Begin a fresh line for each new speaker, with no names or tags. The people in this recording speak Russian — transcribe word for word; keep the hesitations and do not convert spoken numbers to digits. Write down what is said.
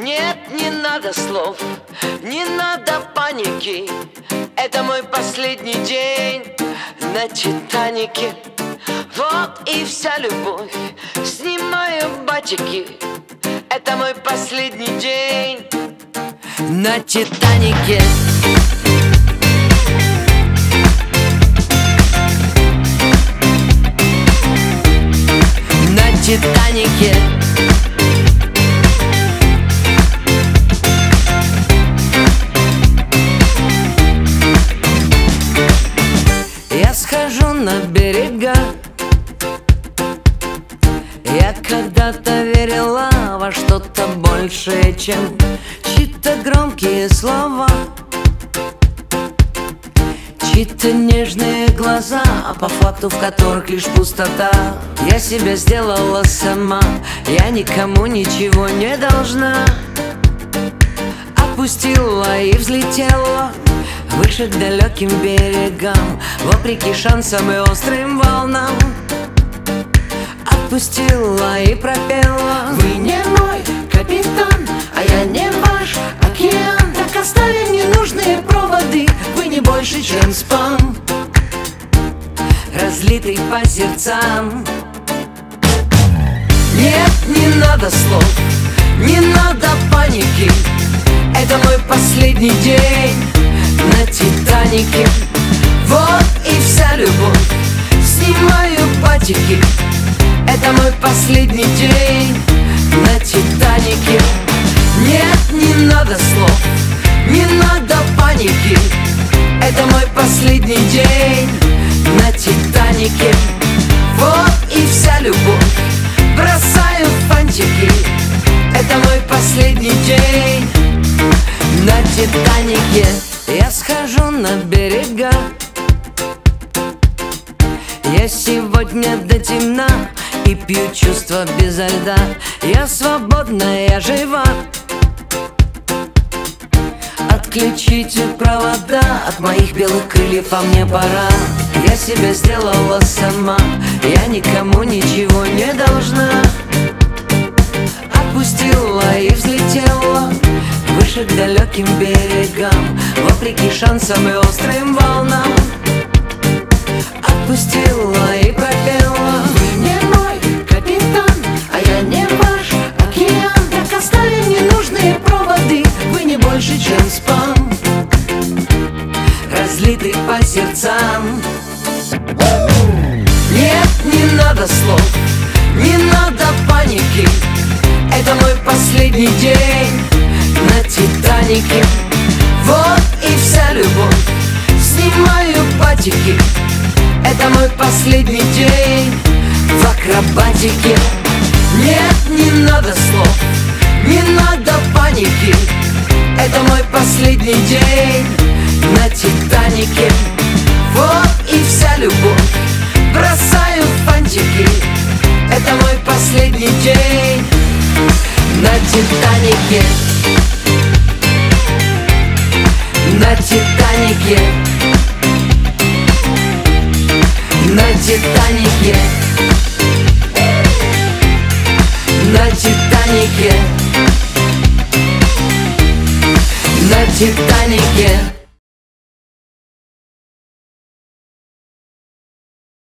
Нет, не надо слов, не надо паники. Это мой последний день на Титанике. Вот и вся любовь, снимаю батики. Это мой последний день на Титанике. На Титанике. Я схожу на берега. Я когда-то верила во что-то большее, чем чьи-то громкие слова, чьи-то нежные глаза, а по факту в которых лишь пустота. Я себя сделала сама, я никому ничего не должна. Отпустила и взлетела выше к далеким берегам, вопреки шансам и острым волнам. Отпустила и пропела: вы не мой капитан, а я не ваш океан. Так оставим ненужные проводы, вы не больше, чем спам, разлитый по сердцам. Нет, не надо слов, не надо паники. Это мой последний день на Титанике. Вот и вся любовь, снимаю батики. Это мой последний день на Титанике. Нет, не надо слов, не надо паники. Это мой последний день на Титанике. Вот и вся любовь, бросаю фантики. Это мой последний день на Титанике. Я схожу на берега. Я сегодня до темна и пью чувства безо льда. Я свободна, я жива. Отключите провода от моих белых крыльев, а мне пора. Я себя сделала сама, я никому ничего не должна. Отпустила и взлетела выше к далеким берегам, вопреки шансам и острым волнам. Отпустила и пропела: вы не мой капитан, а я не ваш океан. Так оставим ненужные проводы, вы не больше, чем спам, разлитый по сердцам. Нет, не надо слов, не надо паники. Это мой последний день на Титанике. Вот и вся любовь, снимаю батики. Это мой последний день в акробатике. Нет, не надо слов, не надо паники. Это мой последний день на Титанике. Вот и вся любовь, бросаю фантики. Это мой последний день на Титанике. На Титанике. На Титанике. На Титанике. На Титанике.